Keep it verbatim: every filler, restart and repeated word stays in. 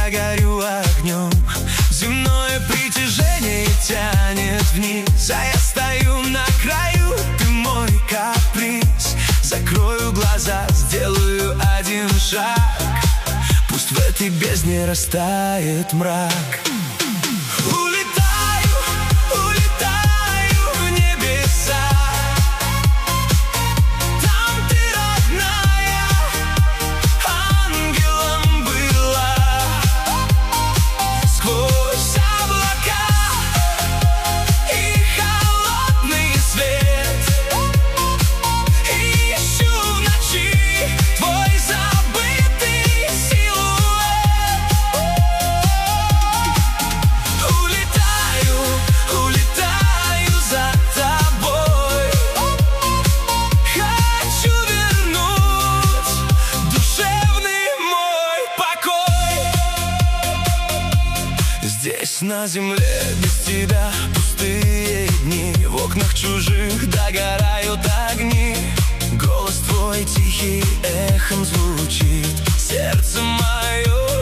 я горю огнем. Земное притяжение тянет вниз, а я стою на краю, ты мой каприз. Закрою глаза, сделаю один шаг, пусть в этой бездне растает мрак. Улетаю, улетаю в небеса. Там ты, родная, ангелом была. Сквозь облака и холодный свет ищу в ночи твой забытый силуэт. Улетаю, улетаю за тобой. Хочу вернуть душевный мой покой. Здесь на земле без тебя пустые дни, в окнах чужих догорают огни. Голос твой тихий эхом звучит, сердце мое